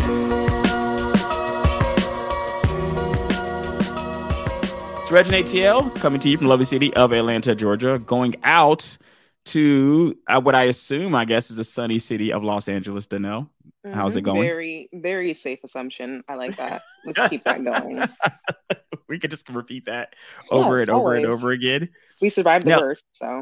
It's Reg and ATL coming to you from the lovely city of Atlanta, Georgia, going out to what I assume, I guess, is the sunny city of Los Angeles. Danelle, how's it going? Very, very safe assumption. I like that. Let's keep that going. We could just repeat that over and over and over again. We survived the worst, so.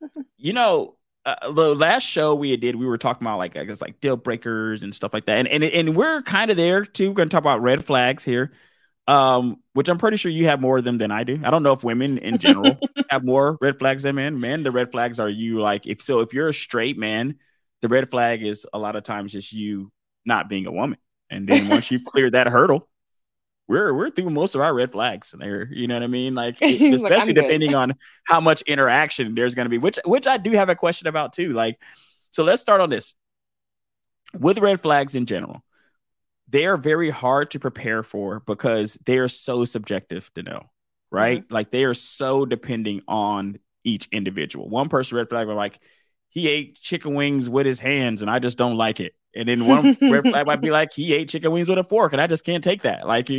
The last show we did, we were talking about I guess deal breakers and stuff like that, and we're kind of there too. We're going to talk about red flags here. Which I'm pretty sure you have more of them than I do. I don't know if women in general have more red flags than men. Men, the red flags are you if you're a straight man, the red flag is a lot of times just you not being a woman. And then once you've cleared that hurdle, we're through most of our red flags there. You know what I mean? Especially depending on how much interaction there's going to be, which I do have a question about too. So let's start on this with red flags in general. They are very hard to prepare for because they are so subjective to know, right? Mm-hmm. They are so depending on each individual. One person red flag was he ate chicken wings with his hands and I just don't like it. And then one red flag might be he ate chicken wings with a fork and I just can't take that.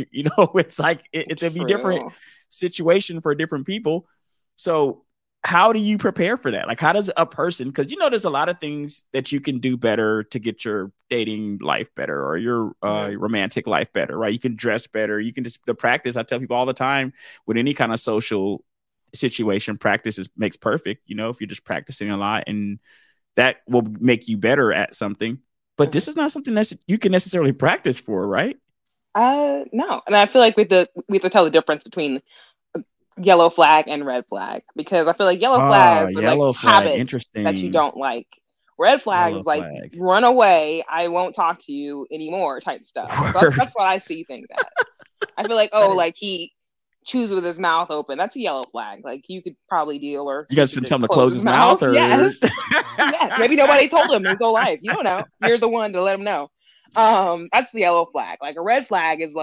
It's a different situation for different people. So how do you prepare for that? How does a person, because there's a lot of things that you can do better to get your dating life better or your romantic life better, right? You can dress better. You can just the practice. I tell people all the time with any kind of social situation, practice makes perfect. If you're just practicing a lot, and that will make you better at something. But this is not something that you can necessarily practice for, right? No. And I feel like we have to tell the difference between yellow flag and red flag, because I feel like yellow flags are habits that you don't like. Red flag is run away, I won't talk to you anymore type stuff. So that's what I see things as. I feel he chews with his mouth open. That's a yellow flag. You could probably deal, or you guys should tell him to close his mouth. Or yes. Maybe nobody told him his whole life. You don't know. You're the one to let him know. That's the yellow flag. A red flag is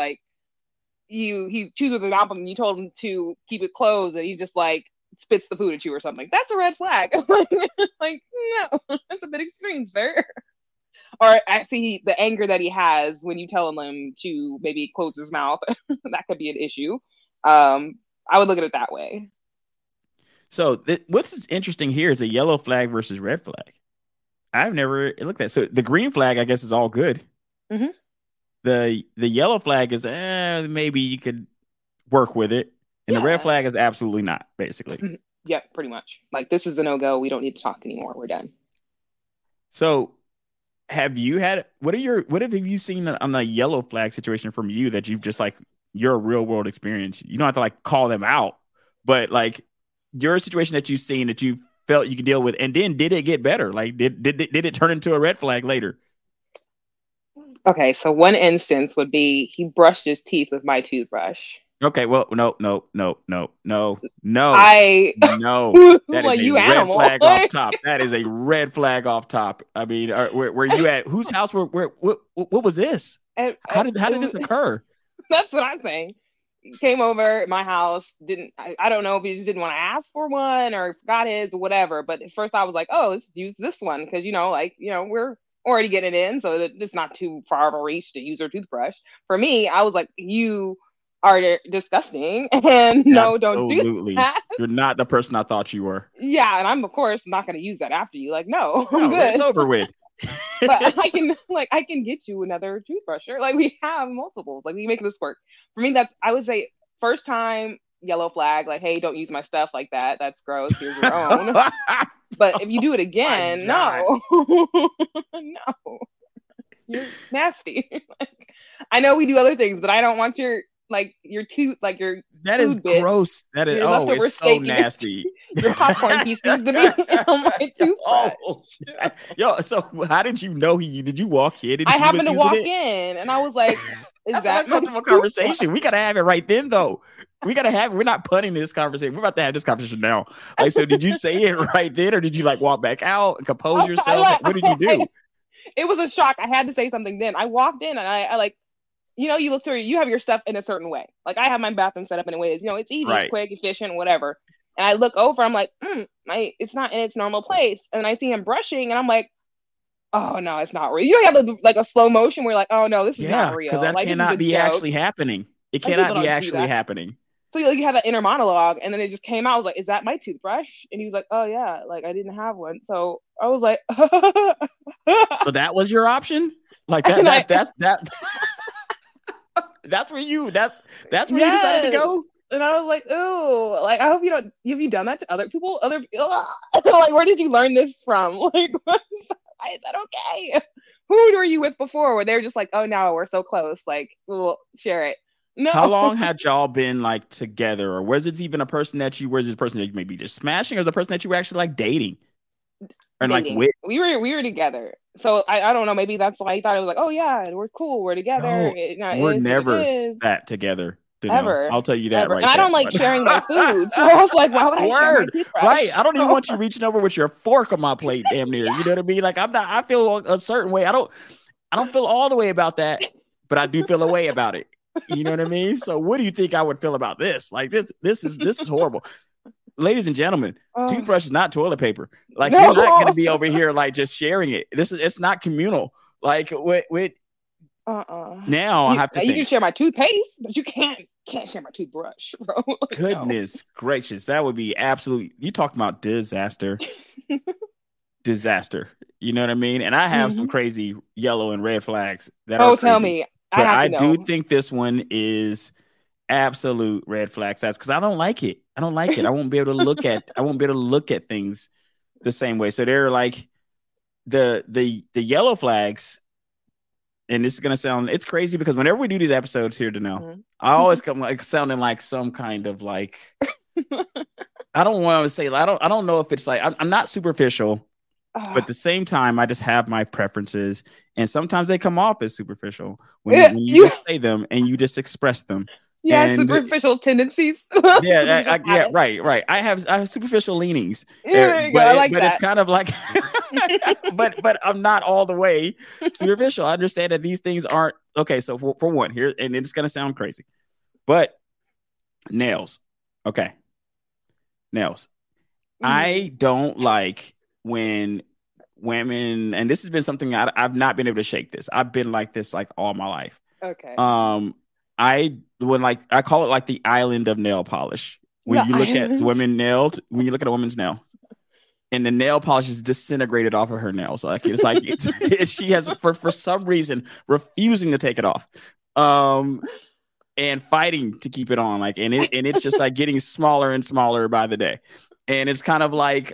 he chews with his mouth and you told him to keep it closed and he just spits the food at you or something. That's a red flag. No, that's a bit extreme, sir. Or I see the anger that he has when you tell him to maybe close his mouth. That could be an issue. I would look at it that way. So what's interesting here is a yellow flag versus red flag. I've never looked at it. So the green flag, I guess, is all good. Mm-hmm. The yellow flag is maybe you could work with it, and the red flag is absolutely not, basically. Mm-hmm. Yeah, pretty much. This is a no-go. We don't need to talk anymore. We're done. So have you what have you seen on a yellow flag situation from you that you've just your real world experience? You don't have to call them out, but your situation that you've seen that you felt you could deal with, and then did it get better? Did it turn into a red flag later? Okay, so one instance would be he brushed his teeth with my toothbrush. Okay, well, no. No. That is a red flag off top. That is a red flag off top. I mean, where you at? Whose house? What was this? How did this occur? That's what I'm saying. He came over at my house. I don't know if he just didn't want to ask for one or forgot his or whatever. But at first I was let's use this one because we're already getting it in, so it's not too far of a reach to use our toothbrush. For me, I was you are disgusting, and no, don't do that. You're not the person I thought you were. Yeah, and I'm of course not going to use that after you. No, I'm good. It's over with. But I can get you another toothbrush. We have multiples. We make this work. For me, I would say first time yellow flag. Hey, don't use my stuff like that. That's gross. Here's your own. But if you do it again, no, you're nasty. I know we do other things, but I don't want your tooth, your that is gross. That is it's so nasty. Your popcorn pieces to be on my toothbrush. So how did you know did you walk in? I happened to walk in, and I was like, "Is that a comfortable conversation? We gotta have it right then, though. We gotta have. We're not punting this conversation. We're about to have this conversation now. So did you say it right then, or did you walk back out and compose yourself? What did you do? It was a shock. I had to say something then. I walked in and I you look through, you have your stuff in a certain way. I have my bathroom set up in a way, it's easy, It's quick, efficient, whatever. And I look over, I'm it's not in its normal place. And I see him brushing and I'm Oh no, it's not real. You don't have like a slow motion where you're like, oh no, this is not Yeah, real. because that Like this is cannot a be joke. actually happening. It Like people cannot be don't do actually that. happening. So like you have that inner monologue, and then it just came out. I was like, "Is that my toothbrush?" And he was like, "Oh yeah, like I didn't have one." So I was like, So that was your option? Like and that's where you that's where you yes. decided to go? And I was like, "Ooh, like I hope you don't. Have you done that to other people? Like, where did you learn this from? Like, why is that okay? Who were you with before? Where they're just like, oh no, we're so close. Like, we'll share it. No. How long had y'all been like together, or was it even a person that you was this person that you maybe just smashing, or the person that you were actually like dating or like Dating. with? We were together. So I don't know. Maybe that's why he thought it was like, oh yeah, we're cool. We're together. No, It we're is what it never is. that together. Ever. I'll tell you that Ever. right And I there. don't like sharing my food. So I was like, why would I share my toothbrush? Right. I don't even want you reaching over with your fork on my plate, damn near. You know what I mean? Like I feel a certain way. I don't feel all the way about that, but I do feel a way about it. You know what I mean? So what do you think I would feel about this? Like this is horrible. Ladies and gentlemen, toothbrush is not toilet paper. Like you're not gonna be over here like just sharing it. It's not communal. Like with now I have to you can share my toothpaste, but you can't share my toothbrush, bro. Like, goodness gracious, that would be absolute. You talked about disaster. Disaster. You know what I mean? And I have some crazy yellow and red flags that are crazy. Tell me. But I do think this one is absolute red flag stats because I don't like it. I won't be able to look at things the same way. So they're like the yellow flags. And this is gonna sound it's crazy because whenever we do these episodes here, Danelle, I always come like sounding like some kind of like I don't want to say I don't know if it's like I'm not superficial, but at the same time I just have my preferences, and sometimes they come off as superficial when you just say them and you just express them. Yeah, and, superficial tendencies. Yeah, right. I have superficial leanings. But it's kind of like, but I'm not all the way superficial. I understand that these things aren't okay. So for one here, and it's gonna sound crazy, but nails. Okay, nails. I don't like when women, and this has been something I've not been able to shake this. I've been like this like all my life. Okay. I call it like the island of nail polish. When you look at a woman's nails, and the nail polish is disintegrated off of her nails. Like she has for some reason refusing to take it off, and fighting to keep it on. Like and it's just like getting smaller and smaller by the day, and it's kind of like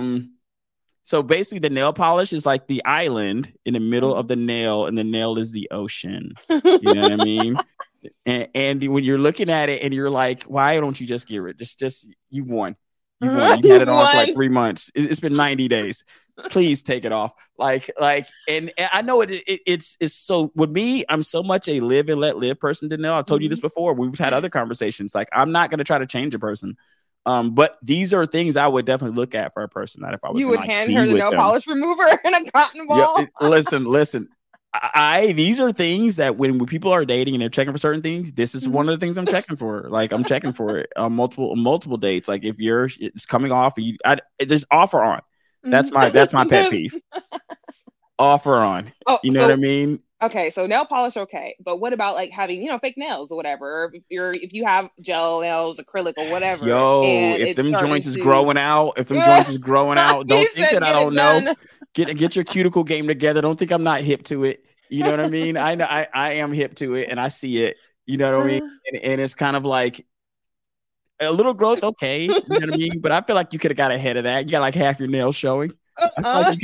So basically, the nail polish is like the island in the middle of the nail, and the nail is the ocean. You know what I mean? And when you're looking at it, and you're like, "Why don't you just get rid? Just you won. You won. You had it on for like 3 months. It's been 90 days. Please take it off." Like, and I know it's so. With me, I'm so much a live and let live person. To know, I've told you this before. We've had other conversations. Like, I'm not going to try to change a person. But these are things I would definitely look at for a person that if I was you would hand her the nail polish remover and a cotton ball. Yeah, listen. These are things that when people are dating and they're checking for certain things, this is one of the things I'm checking for. Like I'm checking for it on multiple dates. Like if it's coming off, there's offer on. That's my pet peeve. Offer on. You know what I mean? Okay, so nail polish, okay, but what about like having fake nails or whatever? Or if you have gel nails, acrylic or whatever. If them joints is growing out, don't think that I don't know. Get your cuticle game together. Don't think I'm not hip to it. You know what I mean? I know I am hip to it, and I see it. You know what I mean? And it's kind of like a little growth, okay. You know what I mean? But I feel like you could have got ahead of that. You got like half your nails showing. I feel like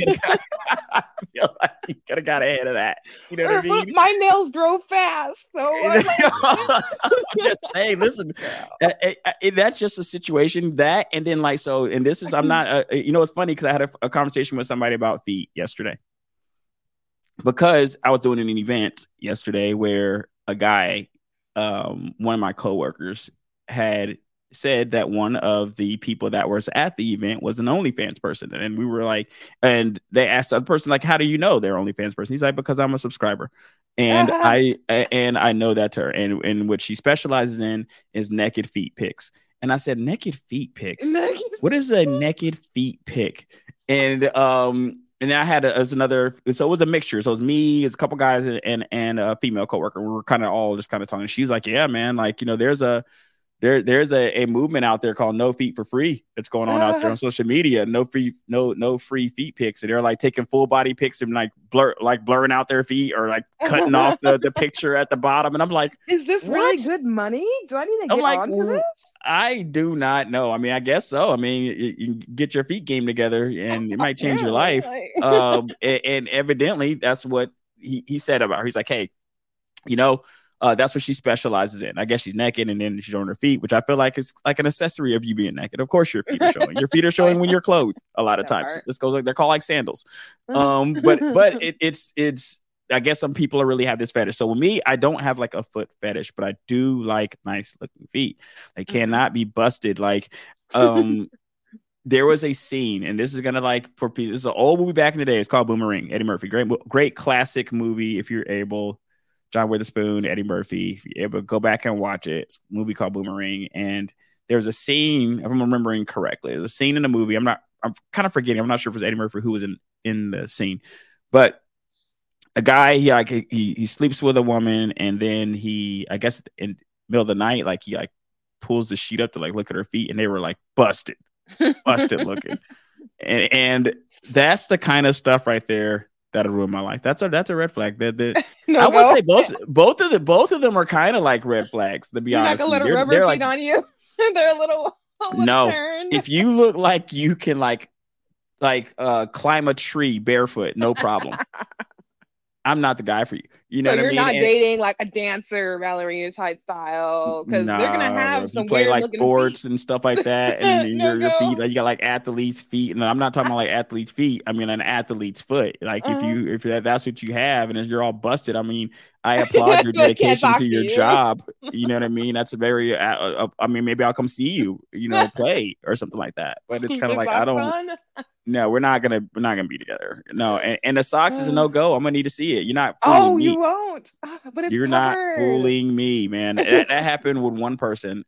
you could have got ahead of that. You know what I mean? My nails grow fast, so I'm just saying. Listen, that's just a situation that, and then like so, and this is I'm not. It's funny because I had a conversation with somebody about feet yesterday because I was doing an event yesterday where a guy, one of my coworkers, had said that one of the people that was at the event was an OnlyFans person. And we were like, and they asked the other person, like, how do you know they're OnlyFans person? He's like, because I'm a subscriber. And I know that's her. And what she specializes in is naked feet pics. And I said, naked feet pics? What is a naked feet pic? And and then I had as another, so it was a mixture. So it was me, it's a couple guys, and a female coworker. We were kind of all just kind of talking. She's like, yeah, man, like, there's a movement out there called No Feet for Free that's going on out there on social media. No free feet pics. And they're like taking full body pics and like blurring out their feet or like cutting off the picture at the bottom. And I'm like, is this really good money? Do I need to get onto this? I do not know. I mean, I guess so. I mean, you get your feet game together and it might change your life. And evidently that's what he said about her. He's like, hey, that's what she specializes in. I guess she's naked and then she's showing her feet, which I feel like is like an accessory of you being naked. Of course, your feet are showing. Your feet are showing when you're clothed. A lot of times, this goes like they're called like sandals. But it's. I guess some people really have this fetish. So with me, I don't have like a foot fetish, but I do like nice looking feet. They cannot be busted. Like, there was a scene, and this is gonna like for people. This is an old movie back in the day. It's called Boomerang. Eddie Murphy, great classic movie. If you're able. John Witherspoon, Eddie Murphy. If you're able to go back and watch it, it's a movie called Boomerang. And there's a scene, if I'm remembering correctly, there's a scene in the movie. I'm kind of forgetting. I'm not sure if it was Eddie Murphy who was in the scene, but a guy, he sleeps with a woman, and then I guess in the middle of the night, like he like pulls the sheet up to like look at her feet, and they were like busted looking. And that's the kind of stuff right there that'll ruin my life. That's a red flag. I would say both of them are kind of like red flags, to be honest. You're not gonna let a rubber feet on you. They're a little no. turned. If you look like you can like climb a tree barefoot, no problem. I'm not the guy for you. You know what I mean? You're not dating like a dancer, ballerina type style, because they're gonna have some play weird like sports feet. And stuff like that, and your feet, like you got like athlete's feet, and I'm not talking about like athlete's feet. I mean an athlete's foot. Like if that's what you have, and you're all busted. I mean, I applaud your dedication to your job. You know what I mean? That's a very. I mean, maybe I'll come see you. Play or something like that. But it's kind of like I don't. Fun? No, we're not gonna be together. No, and the socks is a no go. I'm gonna need to see it. You're not. You won't. But you're not fooling me, man. that happened with one person.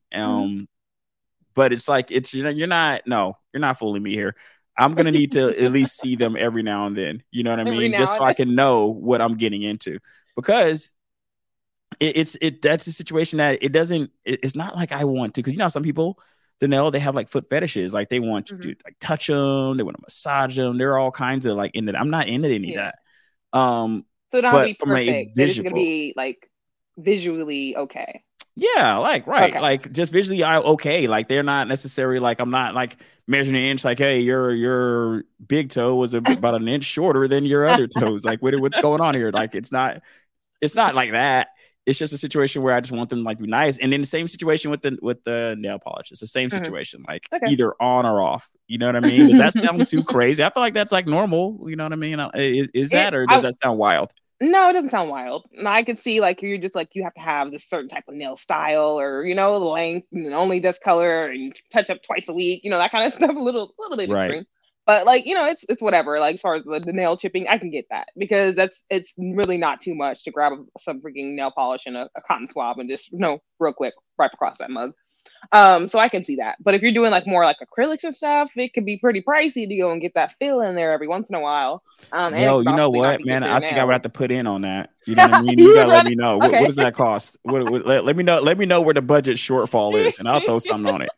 But it's like you're not fooling me here. I'm gonna need to at least see them every now and then. You know what I mean? Just so I can know what I'm getting into, because that's a situation that it's not like I want to, because some people. They have like foot fetishes, like they want you to like touch them, they want to massage them. There are all kinds of like into that. I'm not into any of that. So it don't have to be perfect. It's gonna be like visually okay. Yeah, like right, okay. Like just visually okay. Like they're not necessarily like I'm not like measuring an inch. Like hey, your big toe was about an inch shorter than your other toes. Like what's going on here? Like it's not like that. It's just a situation where I just want them to like be nice. And then the same situation with the nail polish. It's the same situation, like either on or off. You know what I mean? Does that sound too crazy? I feel like that's like normal. You know what I mean? Is that, or does that sound wild? No, it doesn't sound wild. And I could see like you're just like you have to have this certain type of nail style, or the length, and only this color, and touch up twice a week. That kind of stuff. A little bit extreme. But like it's whatever. Like as far as the nail chipping, I can get that, because it's really not too much to grab some freaking nail polish and a cotton swab and just real quick wipe across that mug. So I can see that. But if you're doing like more like acrylics and stuff, it could be pretty pricey to go and get that fill in there every once in a while. You know what, man? I think I would have to put in on that. You know what I mean? You gotta let me know. Okay. What does that cost? Let me know. Let me know where the budget shortfall is, and I'll throw something on it.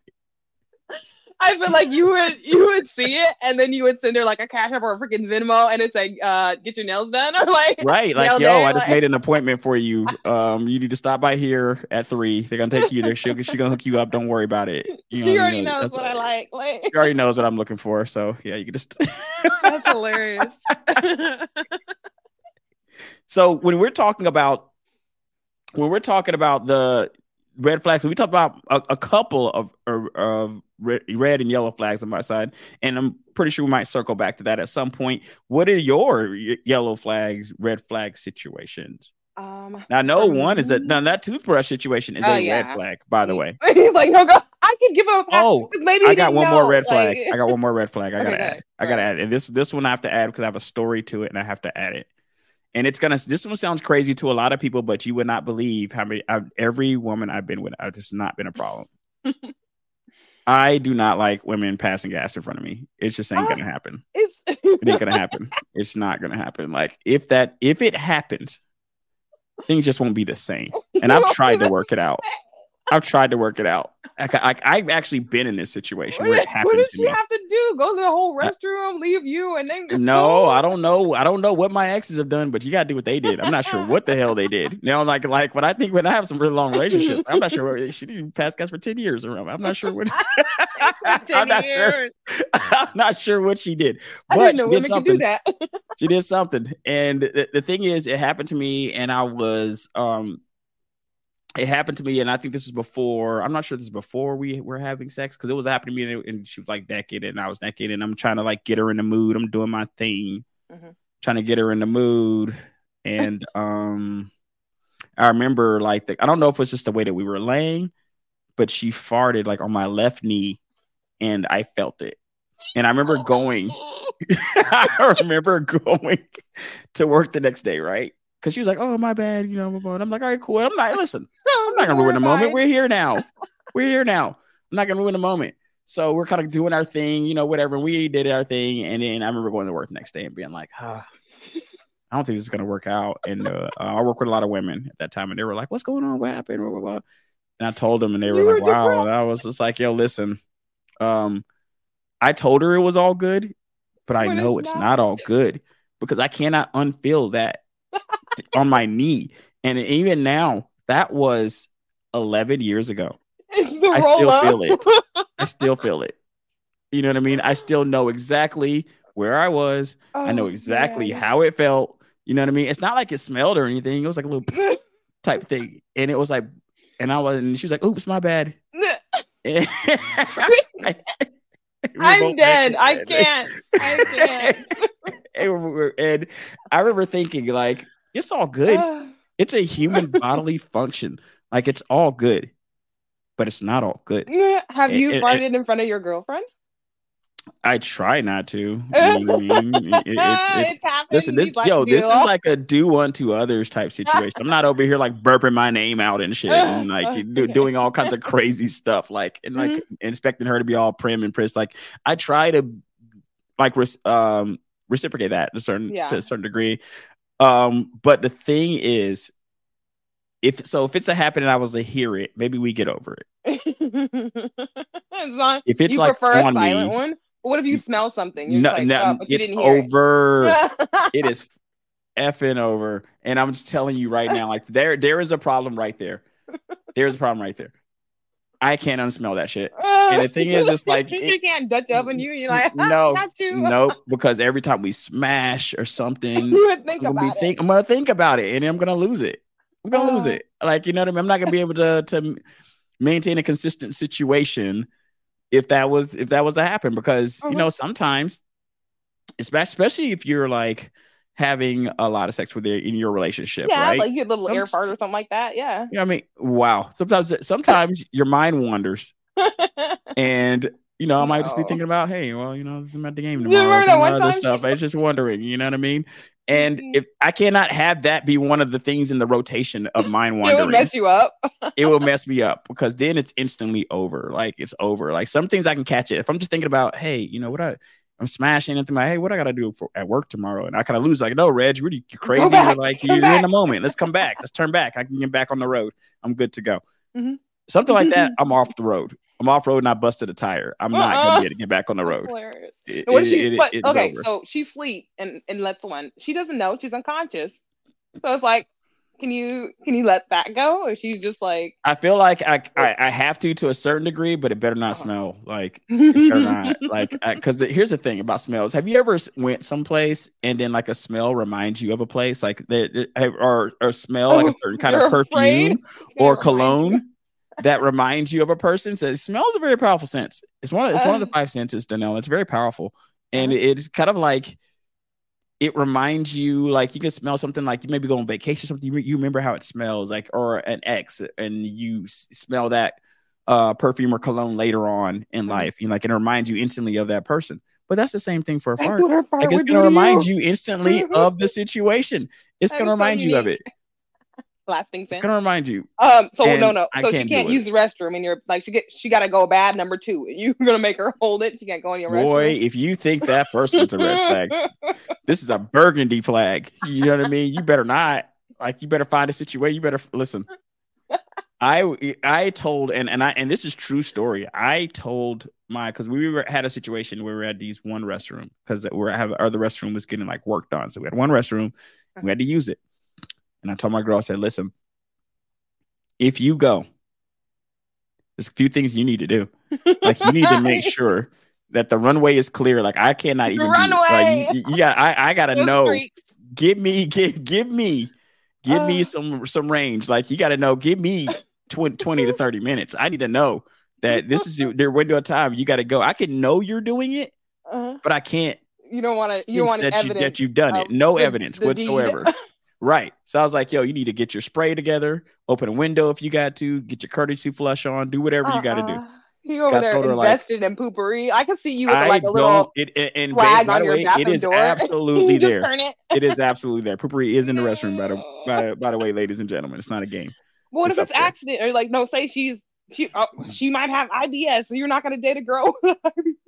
I feel like you would see it, and then you would send her like a Cash App or a freaking Venmo, and it's like, get your nails done, or like right, like yo, I just made an appointment for you. You need to stop by here at 3. They're gonna take you there. She's gonna hook you up. Don't worry about it. She already knows what I like. She already knows what I'm looking for. So yeah, you can just. That's hilarious. So when we're talking about the red flags, we talk about a couple of red and yellow flags on my side, and I'm pretty sure we might circle back to that at some point. What are your yellow flags, red flag situations? Now, I know one is that toothbrush situation is a red flag, by the way. Like, no, go. I can give up. Maybe I got one more red flag. I got one more red flag. I gotta add. I gotta add, and this one I have to add because I have a story to it, and I have to add it. And this one sounds crazy to a lot of people, but you would not believe how many every woman I've been with, it's not been a problem. I do not like women passing gas in front of me. It just ain't gonna happen. It ain't gonna happen. It's not gonna happen. Like if it happens, things just won't be the same. And I've tried to work it out. I've tried to work it out. I've actually been in this situation where it happened what does to she me. have to do? Go to the whole restroom, leave you, and then No, I don't know. I don't know what my exes have done, but you gotta do what they did. I'm not sure what the hell they did. Now, like when I have some really long relationships, I'm not sure what she did. Pass gas for 10 years around. I'm not sure what. I'm not sure. I'm not sure what she did. But I didn't know she did women something. could do that. She did something, and the thing is, it happened to me, and I was It happened to me, and I think this is before. I'm not sure this is before we were having sex, because it was happening to me, and she was like naked, and I was naked, and I'm trying to like get her in the mood. I'm doing my thing, trying to get her in the mood, and I remember like I don't know if it was just the way that we were laying, but she farted like on my left knee, and I felt it, and I remember going. I remember going to work the next day, right? Because she was like, "Oh, my bad," you know. And I'm like, "All right, cool." I'm like, "Listen, I'm not gonna ruin the moment. We're here now. We're here now. I'm not gonna ruin the moment." So we're kind of doing our thing, you know, whatever. And we did our thing, and then I remember going to work the next day and being like, I don't think this is gonna work out. And I work with a lot of women at that time, and they were like, "What's going on? What happened?" Blah, blah, blah. And I told them, and they were like, "Wow." And I was just like, "Yo, listen, I told her it was all good, but I know it's not all good because I cannot unfeel that." On my knee, and even now, that was 11 years ago. I still feel it. I still feel it. You know what I mean? I still know exactly where I was. I know exactly how it felt. You know what I mean? It's not like it smelled or anything. It was like a little type thing, and it was like, and she was like, "Oops, my bad." I'm dead. I can't. And I remember thinking, like, it's all good. It's a human bodily function. Like, it's all good, but it's not all good. Have you farted in front of your girlfriend? I try not to. You know what I mean? It's listen, this is like a do unto others type situation. I'm not over here like burping my name out and shit and like doing all kinds of crazy stuff, like and like expecting her to be all prim and pris. Like I try to like reciprocate that to a certain degree. But the thing is, if it's a happen and I was to hear it, maybe we get over it. It's not, if it's you like prefer on a silent me, one? What if you smell something? You're but you it's didn't hear over. It is effing over. And I'm just telling you right now, like there is a problem right there. There's a problem right there. I can't unsmell that shit. And the thing is, it's like you can't Dutch oven you. You're like, no, because every time we smash or something, I'm gonna think about it, and I'm gonna lose it. I'm gonna lose it. Like, you know what I mean? I'm not gonna be able to maintain a consistent situation if that was to happen, because you know, sometimes, especially if you're like having a lot of sex in your relationship, right? Like you get a little air fart or something like that. Yeah. You know what I mean? Wow. Sometimes your mind wanders. And you know, I might just be thinking about, hey, well, you know, I'm at the game tomorrow. Remember that one time? Stuff. I was just wondering, you know what I mean? And if I cannot have that be one of the things in the rotation of mind wandering, it will mess you up. It will mess me up, because then it's instantly over. Like it's over. Like some things I can catch it. If I'm just thinking about, hey, you know what, I'm smashing into my, hey, what I gotta do at work tomorrow, and I kind of lose. Like, no, Reg, you're crazy. You're like you're in the moment. Let's come back. Let's turn back. I can get back on the road. I'm good to go. Something like that. I'm off the road. I'm off road and I busted a tire. I'm not gonna be able to get back on the road. So she sleep and lets one. She doesn't know, she's unconscious. So it's like, can you let that go? Or she's just like, I feel like I have to a certain degree, but it better not smell. Like it better not. Like, because here's the thing about smells. Have you ever went someplace and then like a smell reminds you of a place, like or smell like a certain kind of perfume or cologne that reminds you of a person? So smell is a very powerful sense. It's one of the five senses, Danelle. It's very powerful, and it's kind of like, it reminds you, like you can smell something, like you maybe go on vacation or something. You remember how it smells, like, or an ex, and you smell that perfume or cologne later on in life, and like it reminds you instantly of that person. But that's the same thing for a fart. Like it's gonna remind you instantly of the situation. It's gonna remind you of it. lasting It's sense. gonna remind you. So And no. I So she can't can't do use it. the restroom, and you're like, she got to go bad number 2. And you're gonna make her hold it. She can't go in your Boy, restroom. if you think that first one's a red flag, this is a burgundy flag. You know what I mean? You better not. Like, you better find a situation. You better listen. I told and this is true story. I told because had a situation where we had to use one restroom because our other restroom was getting like worked on. So we had one restroom, we had to use it. And I told my girl, I said, listen, if you go, there's a few things you need to do. Like, you need to make sure that the runway is clear. Like, I cannot even do it. Like, you got I gotta know. Give me some range. Like, you gotta know, give me 20 to 30 minutes. I need to know that this is their window of time. You gotta go. I can know you're doing it, but I can't. You don't want evidence that you've done it. No evidence whatsoever. Right. So I was like, yo, you need to get your spray together, open a window if you got to, get your courtesy flush on, do whatever you got to do. You over there invested in poopery. I can see you with like a little and flag on your bathroom door. It is absolutely there. It is absolutely there. Poopery is in the restroom, by the way, ladies and gentlemen. It's not a game. But what if it's accident? Or like, no, say she might have IBS, so you're not going to date a girl with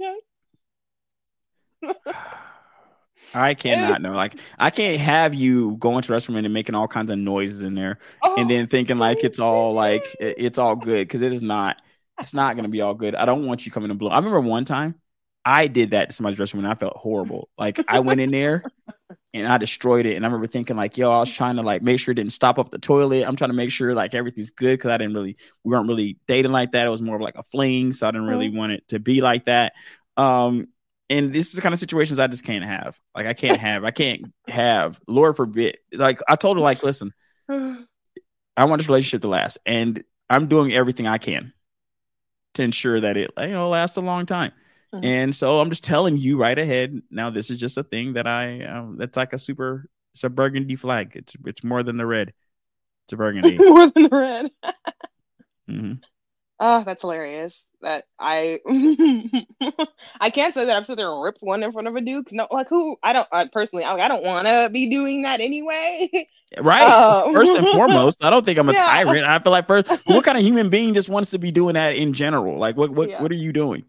IBS? I cannot know. Like, I can't have you going to the restroom and making all kinds of noises in there and then thinking like it's all good, because it is not. It's not going to be all good. I don't want you coming to blow. I remember one time I did that to somebody's restroom and I felt horrible. Like, I went in there and I destroyed it. And I remember thinking like, yo, I was trying to like make sure it didn't stop up the toilet. I'm trying to make sure like everything's good, because we weren't really dating like that. It was more of like a fling. So I didn't really want it to be like that. And this is the kind of situations I just can't have. Like, I can't have, Lord forbid. Like, I told her, like, listen, I want this relationship to last, and I'm doing everything I can to ensure that it lasts a long time. Mm-hmm. And so I'm just telling you right ahead now, this is just a thing that that's like it's a burgundy flag. It's more than the red. It's a burgundy. More than the red. Mm-hmm. Oh, that's hilarious. That I can't say that I've sat there and ripped one in front of a dude. Cause no, like, who? I don't personally. I don't want to be doing that anyway. Right. First and foremost, I don't think I'm a tyrant. I feel like what kind of human being just wants to be doing that in general? Like, what are you doing?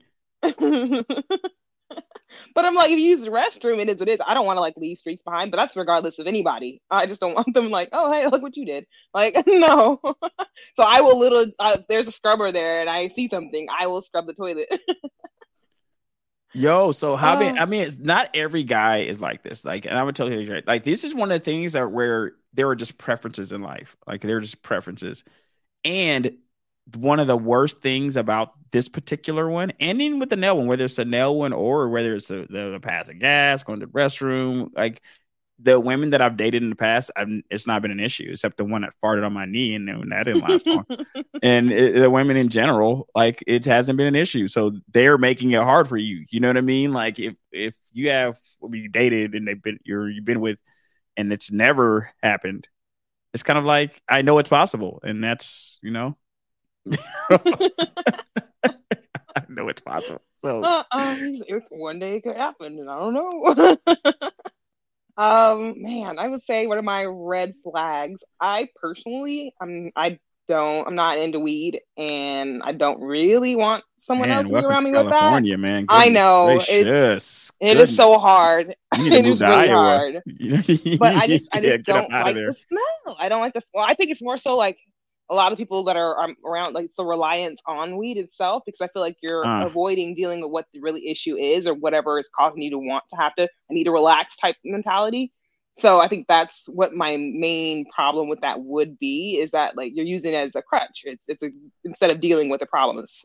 But I'm like, if you use the restroom, it is what it is. I don't want to like leave streaks behind, but that's regardless of anybody. I just don't want them like, oh, hey, look what you did. Like, no. So I will there's a scrubber there and I see something, I will scrub the toilet. Yo, so I mean, it's not every guy is like this. Like, and I'm gonna tell you right, like, this is one of the things where there are just preferences in life. Like, they're just preferences. And one of the worst things about this particular one, and even with the nail one, whether it's a nail one or whether it's the passing gas, going to the restroom, like, the women that I've dated in the past, it's not been an issue, except the one that farted on my knee, and that didn't last long. And the women in general, like, it hasn't been an issue. So they're making it hard for you. You know what I mean? Like, if you have dated and you've been with, and it's never happened, it's kind of like, I know it's possible, and that's I know it's possible. So one day it could happen, and I don't know. Man, I would say one of my red flags. I personally, I'm not into weed, and I don't really want someone else to be around me with that. California, man. I know it is so hard. It is really hard. But I just don't like the smell. I don't like the smell. I think it's more so like a lot of people that are around, like, the reliance on weed itself, because I feel like you're avoiding dealing with what the really issue is, or whatever is causing you to want to I need to relax type mentality. So I think that's what my main problem with that would be, is that, like, you're using it as a crutch. It's instead of dealing with the problems.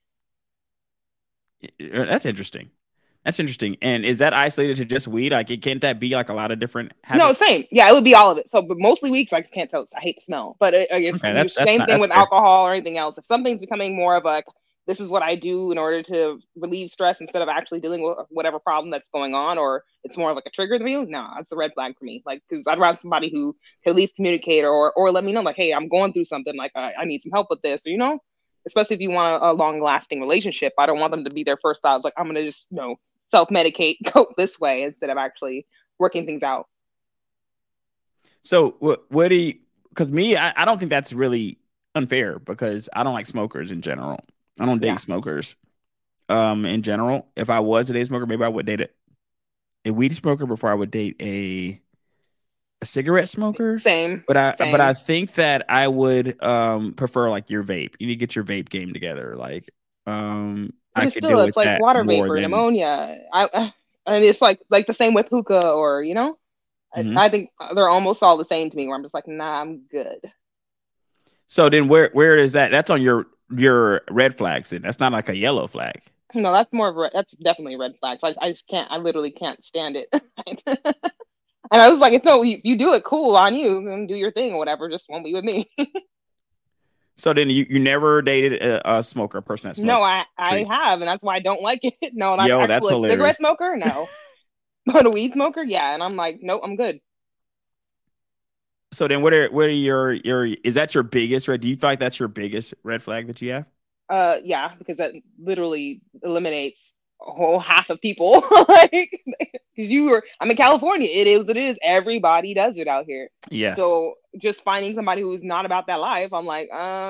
That's interesting. And is that isolated to just weed? Like, can't that be like a lot of different habits? No, same. Yeah, it would be all of it. So, but mostly weed, I just can't tell. I hate the smell. But same thing with alcohol or anything else. If something's becoming more of a, this is what I do in order to relieve stress instead of actually dealing with whatever problem that's going on, or it's more like a trigger to me, no, it's a red flag for me. Like, because I'd rather somebody who can at least communicate or let me know, like, hey, I'm going through something. Like, I need some help with this, or, especially if you want a long-lasting relationship. I don't want them to be their first thoughts, like, I'm going to just, self-medicate, go this way, instead of actually working things out. So what do you, because me, I don't think that's really unfair because I don't like smokers in general. I don't date smokers. In general, if I was a day smoker, maybe I would date a weed smoker before I would date a cigarette smoker. Same. But Same. I think that I would prefer like your vape. You need to get your vape game together. Like I could do it's like water vapor, pneumonia. And it's like the same with hookah or I think they're almost all the same to me. Where I'm just like, nah, I'm good. So then, where is that? That's on your red flags. And that's not like a yellow flag. No, that's that's definitely a red flag. So I just can't. I literally can't stand it. And I was like, if no, you do it, cool on you, and do your thing or whatever. Just won't be with me. So then you never dated a smoker, a person that smokes? No, I have, and that's why I don't like it. No, that's that's hilarious. Cigarette smoker, no. But a weed smoker, yeah. And I'm like, nope, I'm good. So then what are your is that your biggest red? Do you feel like that's your biggest red flag that you have? Yeah, because that literally eliminates a whole half of people. Like, because I'm in California. It is what it is. Everybody does it out here. Yes. So just finding somebody who's not about that life, I'm like,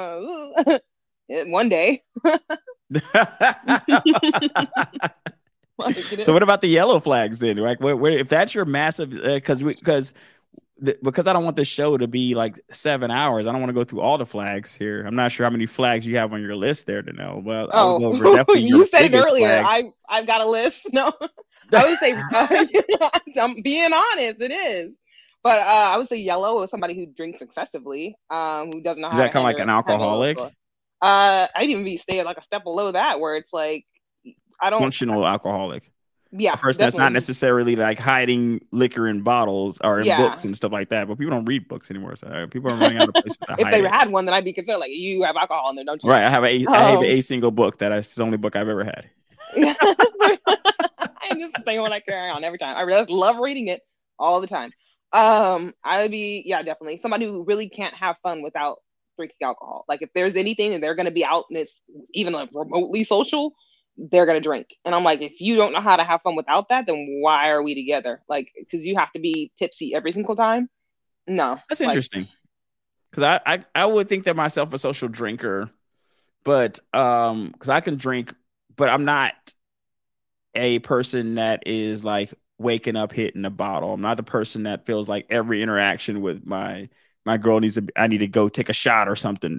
one day. So what about the yellow flags then? Like, where if that's your massive, because I don't want this show to be like 7 hours. I don't want to go through all the flags here. I'm not sure how many flags you have on your list there to know. Well, you said it earlier. I've got a list. No, I would say I'm being honest. It is, but I would say yellow is somebody who drinks excessively, who doesn't know how. Is that kind of like an alcoholic? I'd even stay like a step below that, where it's like functional alcoholic. Yeah, a person that's not necessarily like hiding liquor in bottles or in books and stuff like that. But people don't read books anymore, so people are running out of places to hide. If they had one, then I'd be considered like, you have alcohol in there, don't you? Right. I have a single book it's the only book I've ever had. I'm just the same one I carry on every time. I just love reading it all the time. I would be definitely somebody who really can't have fun without drinking alcohol. Like if there's anything and they're going to be out and it's even like remotely social, they're going to drink. And I'm like, if you don't know how to have fun without that, then why are we together? Like, because you have to be tipsy every single time. No. That's interesting. Because I would think that myself a social drinker, but because I can drink, but I'm not a person that is like waking up hitting a bottle. I'm not the person that feels like every interaction with my girl I need to go take a shot or something.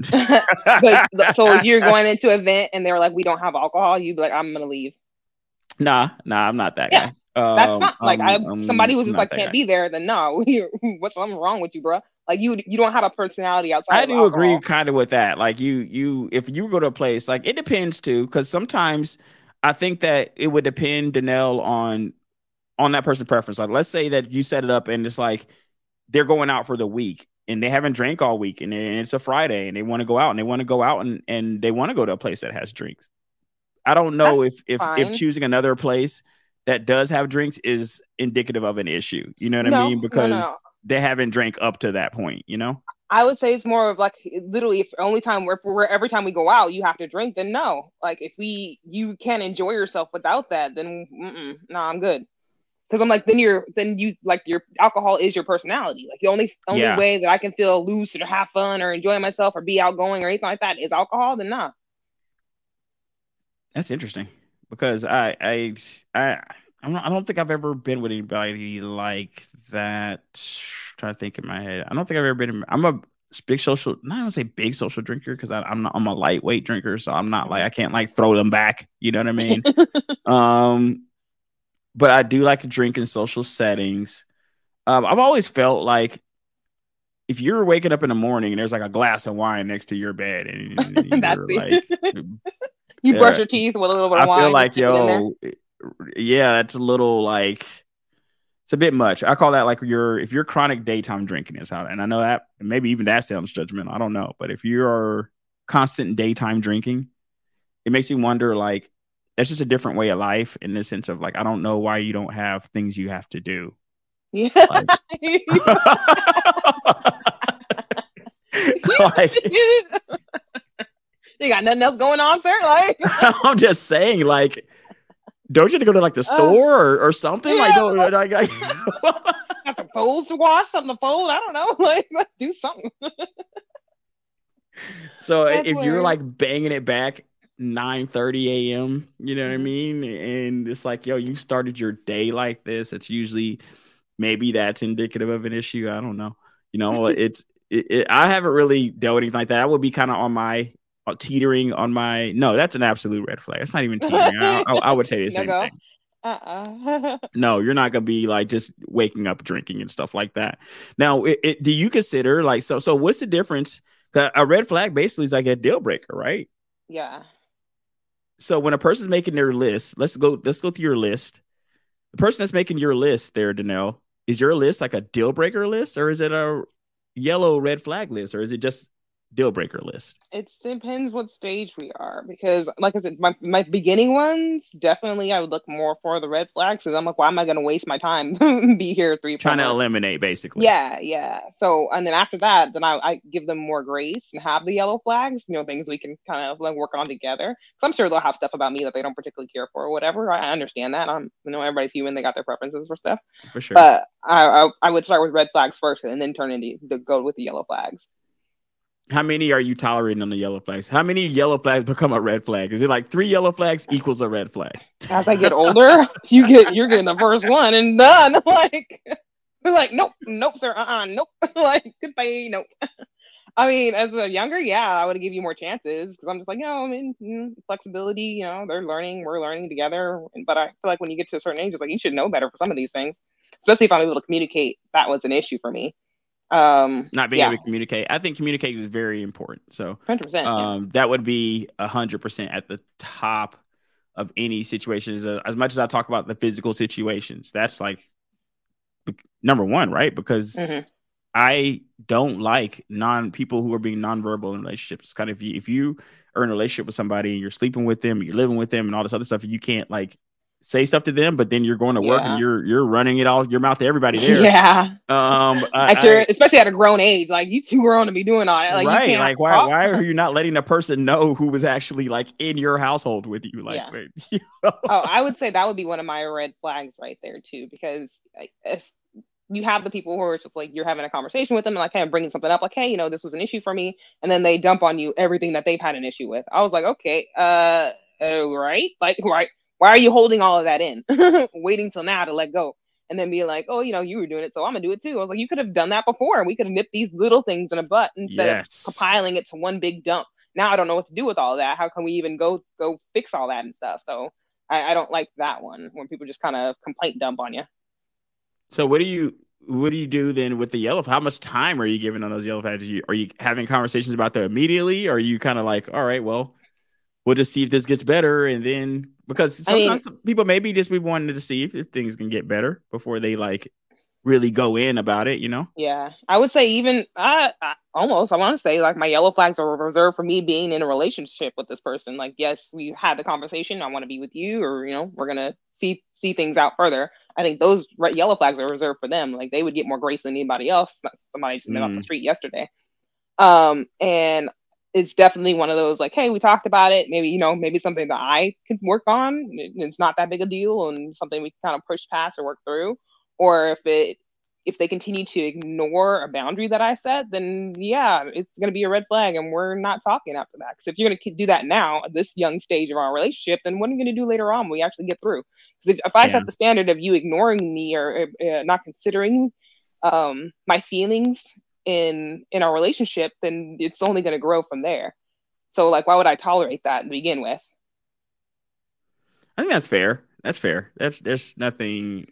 So if you're going into an event and they're like, we don't have alcohol, you'd be like, I'm gonna leave. Nah, I'm not that guy. That's not like somebody who's just like can't be there. Then no, what's something wrong with you, bro? Like you don't have a personality outside. I do agree kind of with that. Like you if you go to a place, like it depends too, because sometimes I think that it would depend, Danelle, on that person's preference. Like let's say that you set it up and it's like they're going out for the week. And they haven't drank all week, and it's a Friday, and they want to go out, and they want to go out, and they want to go to a place that has drinks. I don't know if choosing another place that does have drinks is indicative of an issue. You know what I mean? Because they haven't drank up to that point. You know. I would say it's more of like literally if every time we go out you have to drink. Then no, like if you can't enjoy yourself without that, then no, I'm good. Because I'm like, then you like your alcohol is your personality. Like the only way that I can feel loose or have fun or enjoy myself or be outgoing or anything like that is alcohol. Then nah. That's interesting because I don't think I've ever been with anybody like that. I'm trying to think in my head. I don't think I've ever been. I'm a big social. Not gonna say big social drinker because I'm a lightweight drinker, so I'm not like I can't like throw them back. You know what I mean? But I do like to drink in social settings. I've always felt like if you're waking up in the morning and there's like a glass of wine next to your bed and you're like, you brush your teeth with a little bit of wine. I feel like, that's a little like, it's a bit much. I call that like if you're chronic daytime drinking is how, and I know that maybe even that sounds judgmental. I don't know. But if you're constant daytime drinking, it makes me wonder like, that's just a different way of life in the sense of like, I don't know why you don't have things you have to do. Yeah. Like, you got nothing else going on, sir? Like I'm just saying, like, don't you have to go to like the store or something? Yeah, like, don't, like got some clothes to wash, something to fold. I don't know. Like, do something. So That's if you're hilarious. like banging it back 9:30 a.m., you know what I Mhm. mean? And it's like, yo, you started your day like this. It's usually maybe that's indicative of an issue. I don't know. You know, I haven't really dealt with anything like that. I would be kind of on my teetering on my no, that's an absolute red flag. It's not even teetering. I would say the No same go. thing. Uh-uh. No, you're not gonna be like just waking up drinking and stuff like that. Now, do you consider like so? What's the difference? A red flag basically is like a deal breaker, right? Yeah. So when a person's making their list, let's go through your list. The person that's making your list there, Danelle, is your list like a deal breaker list, or is it a yellow red flag list, or is it just deal breaker list? It depends what stage we are because, like I said, my beginning ones definitely I would look more for the red flags because I'm like, why am I going to waste my time be here 3 4 Trying to months? eliminate basically. Yeah, yeah. So, and then after that, then I give them more grace and have the yellow flags, things we can kind of like work on together. Because I'm sure they'll have stuff about me that they don't particularly care for or whatever. I understand that. Everybody's human; they got their preferences for stuff. For sure. But I would start with red flags first and then turn into the go with the yellow flags. How many are you tolerating on the yellow flags? How many yellow flags become a red flag? Is it like 3 yellow flags equals a red flag? As I get older, you're getting the first one and done. Like nope, sir, nope. Like goodbye, nope. I mean, as a younger, yeah, I would give you more chances because I'm just like, flexibility. They're learning, we're learning together. But I feel like when you get to a certain age, it's like you should know better for some of these things, especially if I'm able to communicate. That was an issue for me. Not being Yeah, able to communicate. I think communication is very important. So 100%. Yeah. that would be 100% at the top of any situations. As much as I talk about the physical situations, that's like number one, right? Because Mm-hmm. I don't like people who are being nonverbal in relationships. It's kind of if you are in a relationship with somebody and you're sleeping with them, you're living with them, and all this other stuff, and you can't like say stuff to them, but then you're going to work and Yeah. you're running it all your mouth to everybody there. Yeah. Especially at a grown age, like you too grown to be doing all that. Like right. you can't Like why are you not letting the person know who was actually like in your household with you? Like, yeah. Oh, I would say that would be one of my red flags right there too, because you have the people who are just like you're having a conversation with them and like kind of bringing something up, like, hey, this was an issue for me, and then they dump on you everything that they've had an issue with. I was like, okay, right, like, right, why are you holding all of that in, waiting till now to let go, and then be like, oh, you were doing it, so I'm gonna do it too. I was like, you could have done that before, and we could have nipped these little things in a butt instead of compiling it to one big dump. Now I don't know what to do with all of that. How can we even go fix all that and stuff? So I don't like that one when people just kind of complaint dump on you. So what do you do then with the yellow? How much time are you giving on those yellow flags? Are you having conversations about that immediately? Or are you kind of like, all right, well, we'll just see if this gets better, and then because sometimes people maybe just be wanting to see if things can get better before they like really go in about it, Yeah, I would say even I want to say like my yellow flags are reserved for me being in a relationship with this person. Like, yes, we had the conversation. I want to be with you, or we're gonna see things out further. I think those yellow flags are reserved for them. Like they would get more grace than anybody else. Not somebody just met off the street yesterday. And it's definitely one of those like, hey, we talked about it. Maybe maybe something that I could work on. It's not that big a deal, and something we can kind of push past or work through. Or if they continue to ignore a boundary that I set, then yeah, it's going to be a red flag and we're not talking after that. Because if you're going to do that now at this young stage of our relationship, then what are you going to do later on when we actually get through? Because if I set the standard of you ignoring me or not considering my feelings in our relationship, then it's only going to grow from there. So like, why would I tolerate that to begin with? I think that's fair. There's nothing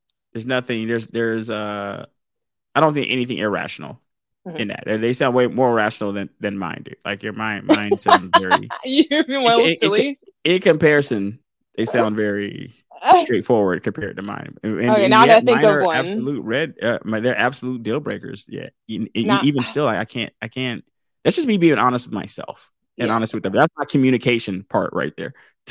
I don't think anything irrational in that. They sound way more rational than mine do. Like your mine sounds very silly. In comparison, they sound very straightforward compared to mine. Okay, now that I think of one, they're absolute deal breakers. Yeah, even still, I can't. That's just me being honest with myself and honest with them. That's my communication part right there.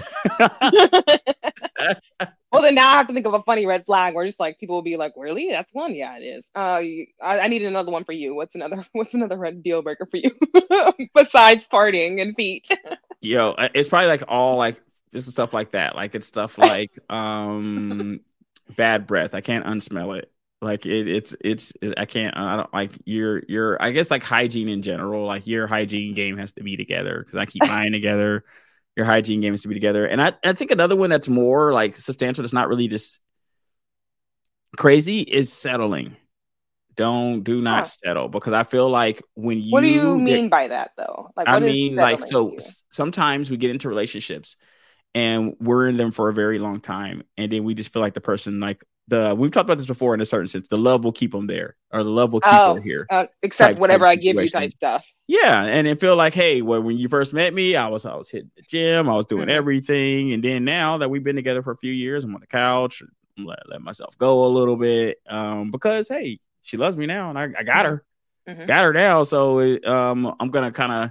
Well, then now I have to think of a funny red flag where just like people will be like, really? That's one? Yeah, it is. I need another one for you. What's another red deal breaker for you besides farting and feet? Yo, it's probably like all like this is stuff like that. Like it's stuff like bad breath. I can't unsmell it. Like I can't, I don't like your I guess like hygiene in general, like your hygiene game has to be together because I keep mine together. Your hygiene game has to be together. And I think another one that's more like substantial, that's not really just crazy, is settling. Do not Huh. settle, because I feel like when What do you you mean by that though? Like, I what is mean, like, settling to so you? sometimes we get into relationships and we're in them for a very long time, and then we just feel like the person, like, we've talked about this before in a certain sense, the love will keep them there, or the love will keep her Oh, here, accept type whatever I give you type situation. stuff. Yeah, and it feel like, hey, well, when you first met me, I was hitting the gym, I was doing Hmm. everything, and then now that we've been together for a few years, I'm on the couch, let myself go a little bit, because hey, she loves me now, and I got Hmm. her, Hmm. now, so I'm gonna kind of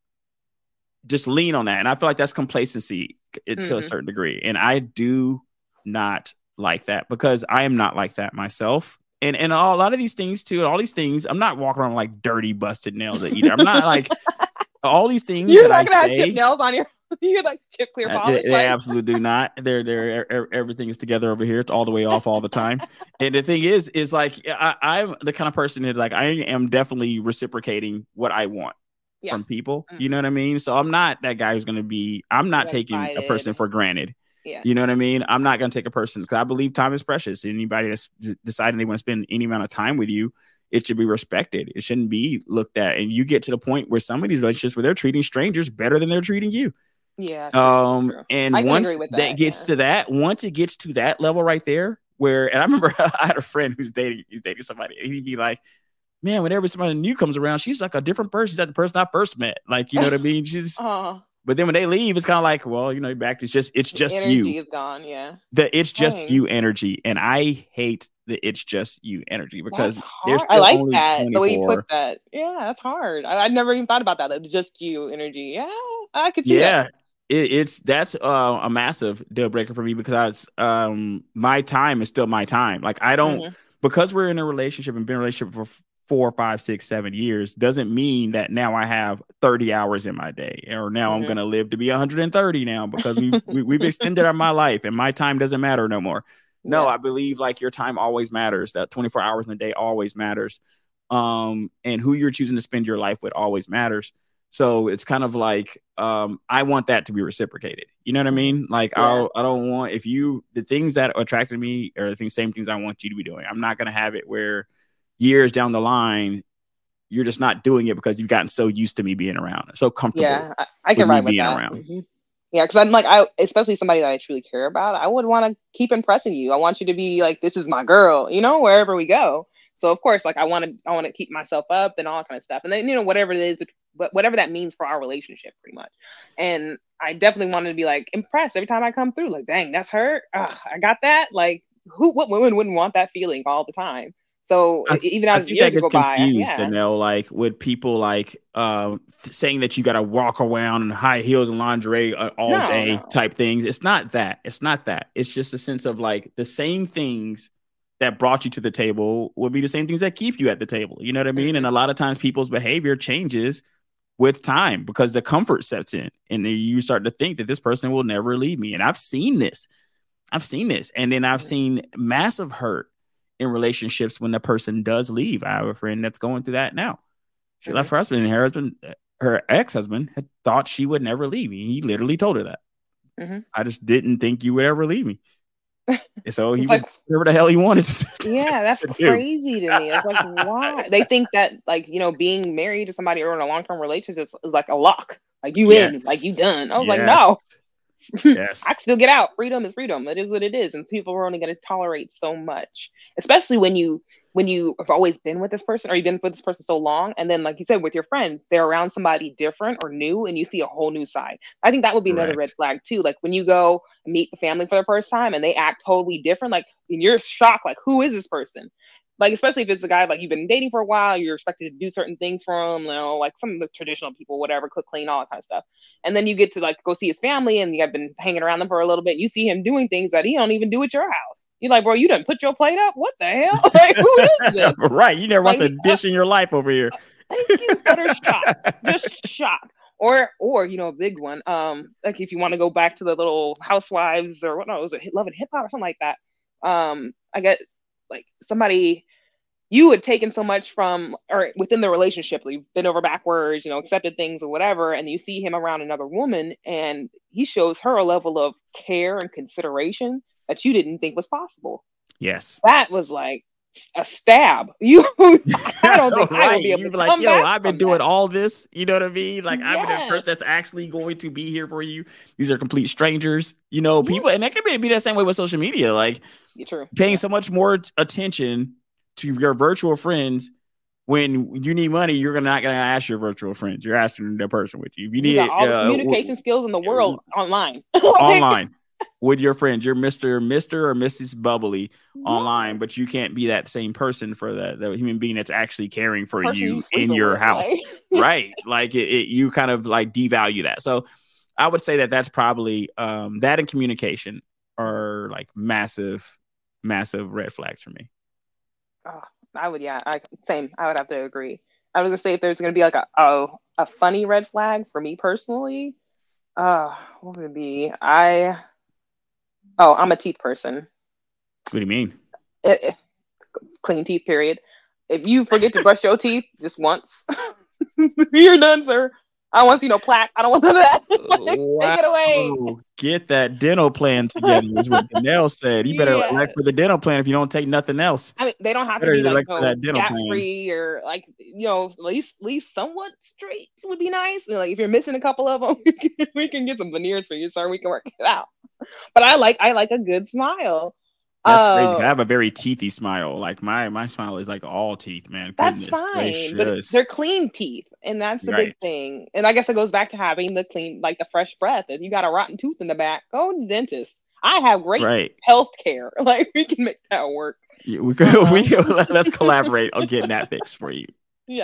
just lean on that, and I feel like that's complacency to a Hmm. certain degree, and I do not like that because I am not like that myself. And a lot of these things too, all these things, I'm not walking around like dirty, busted nails either. I'm not like all these things You're that not I gonna have chip say. nails on your. You're like chip clear polish, They like. absolutely do not. Everything is together over here. It's all the way off all the time. And the thing is like I'm the kind of person that, like, I am definitely reciprocating what I want Yeah. from people. Hmm. You know what I mean? So I'm not that guy who's going to be. I'm not taking a person One-sided. for granted. Yeah. You know what I mean? I'm not going to take a person, because I believe time is precious. Anybody that's deciding they want to spend any amount of time with you, it should be respected. It shouldn't be looked at. And you get to the point where some of these relationships where they're treating strangers better than they're treating you. Yeah. True. True. True. And I can agree with that. Yeah. once it gets to that level right there, where, and I remember I had a friend he's dating somebody, and he'd be like, man, whenever somebody new comes around, she's like a different person. She's like the person I first met. Like, you know what I mean? Oh, But then when they leave, it's kind of like, well, back. It's the just you. energy is gone. Yeah. The it's just Dang. you energy, and I hate the it's just you energy, That's because there's hard. I still like only that. The way you put 24. that. Yeah, that's hard. I never even thought about that. Like, just you energy. Yeah, I could see that. Yeah, that's a massive deal breaker for me, because my time is still my time. Like, I don't, Hmm. because we're in a relationship and been in a relationship for 4, 5, 6, 7 years, doesn't mean that now I have 30 hours in my day, or now I'm Hmm. gonna live to be 130 now, because we've extended my life and my time doesn't matter no more. No, Yeah. I believe like your time always matters. That 24 hours in a day always matters. And who you're choosing to spend your life with always matters. So it's kind of like, I want that to be reciprocated. You know what I Hmm. mean? Like, Yeah. I don't want, if you, the things that attracted me are the same things I want you to be doing. I'm not going to have it where years down the line, you're just not doing it because you've gotten so used to me being around, so comfortable Yeah. I with can me ride with being that. around. Hmm. Yeah, because I'm like, especially somebody that I truly care about, I would want to keep impressing you. I want you to be like, this is my girl, wherever we go. So of course, like, I want to keep myself up and all that kind of stuff. And then, whatever it is, but whatever that means for our relationship, pretty much. And I definitely wanted to be like impressed every time I come through. Like, dang, that's her. I got that. Like, what women wouldn't want that feeling all the time? So even I as think that years gets go by, confused, yeah, Danelle, like with people like saying that you got to walk around in high heels and lingerie all no, day no. type things. It's not that. It's not that. It's just a sense of like the same things that brought you to the table would be the same things that keep you at the table. You know what I mean? And Hmm. a lot of times people's behavior changes with time because the comfort sets in, and then you start to think that this person will never leave me. And I've seen this. And then I've Hmm. seen massive hurt in relationships when the person does leave. I have a friend that's going through that now. She Hmm. left her husband, and her ex-husband, had thought she would never leave me. He literally told her that. Hmm. I just didn't think you would ever leave me. And so he It's was like, whatever the hell he wanted yeah, that's to do. crazy to me. It's like, why? They think that, like, being married to somebody or in a long-term relationship is like a lock. Like, you in, like, Yes. you done. I was like, Yes. no, I Yes. can still get out. Freedom is freedom. It is what it is. And people are only going to tolerate so much, especially when you have always been with this person, or you've been with this person so long. And then, like you said, with your friends, they're around somebody different or new, and you see a whole new side. I think that would be another red Correct. flag too. Like, when you go meet the family for the first time and they act totally different, like, and you're shocked, like, who is this person? Like, especially if it's a guy like you've been dating for a while, you're expected to do certain things for him, like some of the traditional people, whatever, cook, clean, all that kind of stuff. And then you get to, like, go see his family, and you have been hanging around them for a little bit. You see him doing things that he don't even do at your house. You're like, bro, you didn't put your plate up. What the hell? Like, who is this? Right. You never watched Like, a dish in your life over here. thank you, utter shock, just shock. Or a big one. Like, if you want to go back to the little Housewives, or what? No, it was a Love and Hip Hop or something like that. I guess like somebody you had taken so much from or within the relationship, you've been over backwards, accepted things or whatever, and you see him around another woman and he shows her a level of care and consideration that you didn't think was possible. Yes. That was like a stab. I don't think right. I would be able You'd to be like, come yo, back I've been from doing that. all this. You know what I mean? Like, I'm the person Yes. that's actually going to be here for you. These are complete strangers, people. And that can be that same way with social media. Like, True. paying so much more attention to your virtual friends. When you need money, you're not going to ask your virtual friends. You're asking the person with you. If you You got need all the communication skills in the world online. online with your friends, you're Mr. or Mrs. Bubbly online, but you can't be that same person for the human being that's actually caring for you in your house. Right. Like you kind of like devalue that. So I would say that that's probably that and communication are like massive red flags for me. I would, same. I would have to agree. I was gonna say if there's gonna be like a funny red flag for me personally, what would it be? I'm a teeth person. What do you mean? Clean teeth, period. If you forget to brush your teeth just once, you're done, sir. I don't want to see no plaque. I don't want none of that. Take it away. Get that dental plan together is what Danelle said. You better elect for the dental plan if you don't take nothing else. I mean, they don't have to be like gap free or like, at least somewhat straight would be nice. Like if you're missing a couple of them, we can get some veneers for you, sir. We can work it out. But I like a good smile. That's crazy. I have a very teethy smile. Like my smile is like all teeth, man. That's fine, but they're clean teeth, and that's the big thing. And I guess it goes back to having the clean, like the fresh breath. If you got a rotten tooth in the back, go to the dentist. I have great health care. Like we can make that work. Yeah, let's collaborate on getting that fixed for you. Yeah.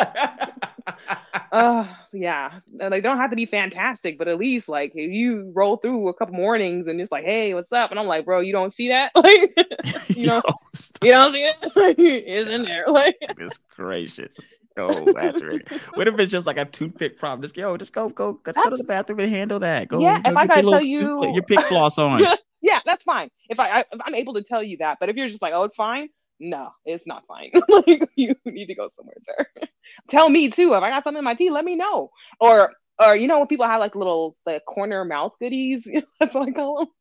Yeah. They don't have to be fantastic, but at least like if you roll through a couple mornings and it's like, hey, what's up? And I'm like, bro, you don't see that? Like, you don't see it? Like, it's in there. Like, it's gracious. Oh, that's right. What if it's just like a toothpick problem? Just go. Let's go to the bathroom and handle that. Go. Yeah. If I gotta tell you your pick floss on. Yeah, that's fine. If I'm able to tell you that, but if you're just like, oh, it's fine. No, it's not fine. Like you need to go somewhere, sir. Tell me too. If I got something in my teeth, let me know. Or when people have like little corner mouth goodies, that's what I call them.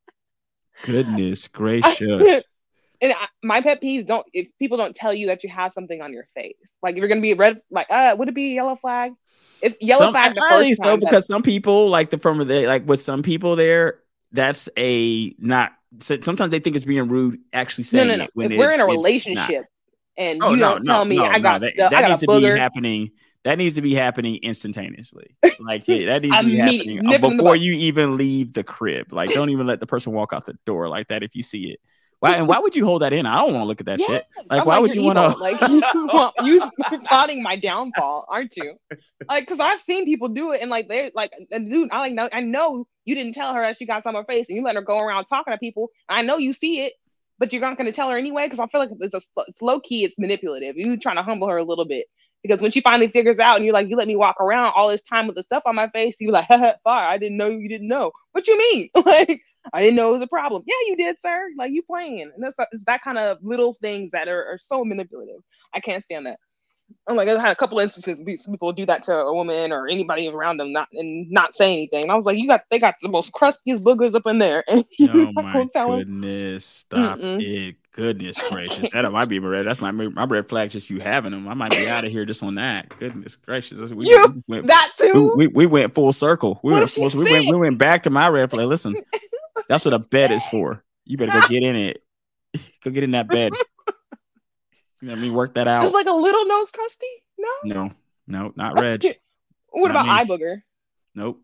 Goodness gracious. And my pet peeves if people don't tell you that you have something on your face. Like if you're gonna be would it be a yellow flag? If yellow flag the first time, because some people with some people there, that's not. Sometimes they think it's being rude actually saying it. When if we're in a relationship and you don't tell me that needs to be happening. That needs to be happening instantaneously. Like that needs to be happening before you even leave the crib. Like don't even let the person walk out the door like that if you see it. Why would you hold that in? I don't want to look at that shit. Like, why would you want to? Like, you plotting my downfall, aren't you? Like, because I've seen people do it, and like they're like, dude, I know you didn't tell her that she got some on her face, and you let her go around talking to people. I know you see it, but you're not going to tell her anyway because I feel like it's low key. It's manipulative. You trying to humble her a little bit because when she finally figures out, and you're like, you let me walk around all this time with the stuff on my face, you're like, fire. I didn't know you didn't know. What you mean? Like. I didn't know it was a problem. Yeah, you did, sir. Like you playing, and it's that kind of little things that are so manipulative. I can't stand that. I'm like, I had a couple instances some people do that to a woman or anybody around them, not say anything. And I was like, they got the most crustiest boogers up in there. And oh my goodness, stop it! Goodness gracious, that might be red. That's my red flag. Just you having them. I might be out of here just on that. Goodness gracious, that too. We went full circle. We went back to my red flag. Listen. That's what a bed is for. You better go get in it. Go get in that bed. You know what I mean? Work that out. It's like a little nose crusty? No, not Reg. What about eye booger? Nope.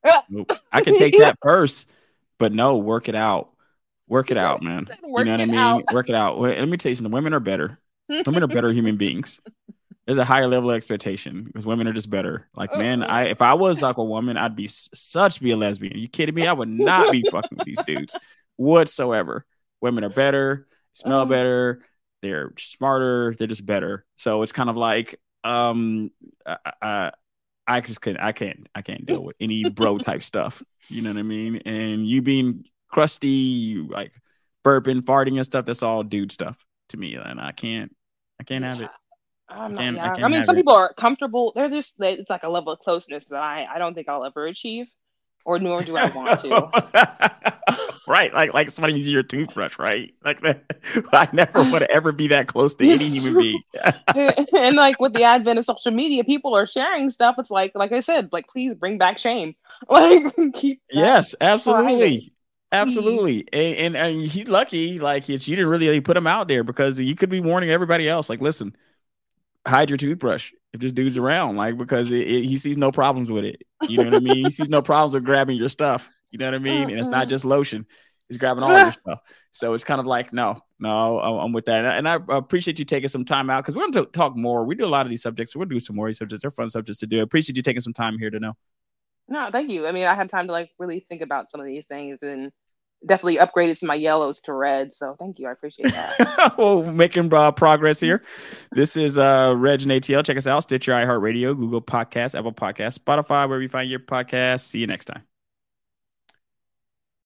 I can take that first, but no, work it out. Work it out, man. You know what I mean? Work it out. Let me tell you something. Women are better. Women are better human beings. There's a higher level of expectation because women are just better. Like, man, if I was like a woman, I'd be a lesbian. Are you kidding me? I would not be fucking with these dudes whatsoever. Women are better, smell better, they're smarter, they're just better. So it's kind of like, I can't deal with any bro type stuff. You know what I mean? And you being crusty, you like burping, farting and stuff, that's all dude stuff. to me, and I can't have it. I'm not, I yeah. I can't mean, have some it. people are comfortable. They're just, it's like a level of closeness that I don't think I'll ever achieve, or nor do I want to. Right, like somebody using your toothbrush, right? Like that. I never want to ever be that close to any human being. And like with the advent of social media, people are sharing stuff. It's like I said, like please bring back shame. Like keep that Yes, private, absolutely. please. Absolutely. And he's lucky, like you didn't really put him out there because you could be warning everybody else, like, listen, hide your toothbrush if this dude's around, like, because he sees no problems with it. You know what I mean? He sees no problems with grabbing your stuff. You know what I mean? And it's not just lotion. He's grabbing all your stuff. So it's kind of like, no, I'm with that. And I appreciate you taking some time out because we're going to talk more. We do a lot of these subjects. So we'll do some more of these subjects. They're fun subjects to do. I appreciate you taking some time here to know. No, thank you. I mean, I had time to like really think about some of these things and definitely upgraded some of my yellows to red. So thank you. I appreciate that. Well, making progress here. This is Reg and ATL. Check us out. Stitcher, iHeartRadio, Google Podcasts, Apple Podcasts, Spotify, wherever you find your podcasts. See you next time.